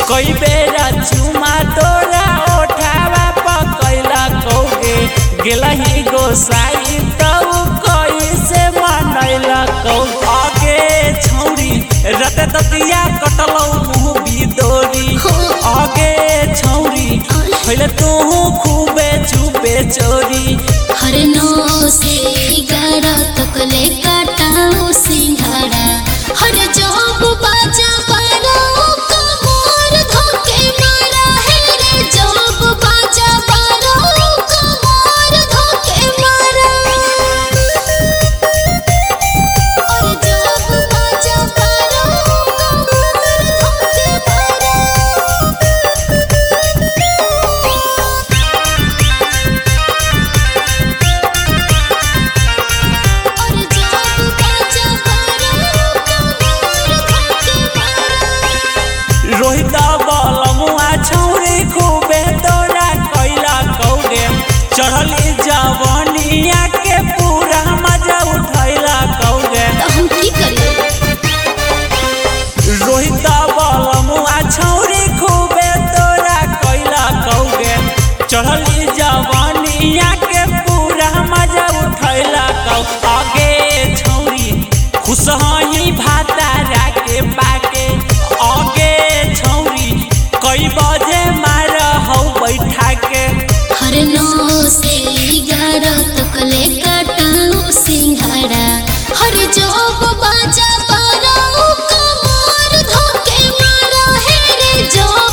कई बेरा चुमा तोरा ओठावा पकैला कौगे गेलही गोसाई तब कैसे मनैला कौ आगे छौरी रत ततिया कटलौ मुँह बिदोरी आगे छौरी पहले तू खूबे छुपे चोरी हर 9 से 11 तक ले काटाओ सिंघाड़ा हर जॉब बाजा पारो कमर धोके मारा है रे जॉब बाजा पारो कमर धोके मारा और जॉब बाजा पारो कमर धोके मारा रोहित बलमुआ छौरी खूबे तोरा कैला कौगे चढ़ली जवनिया के पूरा मजा उठैला कौगे हम की करिए रोहित बलमुआ छौरी खूबे तोरा कैला कौगे चढ़ली जवनिया के पूरा मजा उठैला कौ आगे छौरी खुश हई भातारा के पाके आगे छौरी कई बजे मार हौ बैठा के हर 9 से 11 तक ले काटाओ सिंघाड़ा हर जॉब बाजा पारो कमर धोके मारा है रे जॉब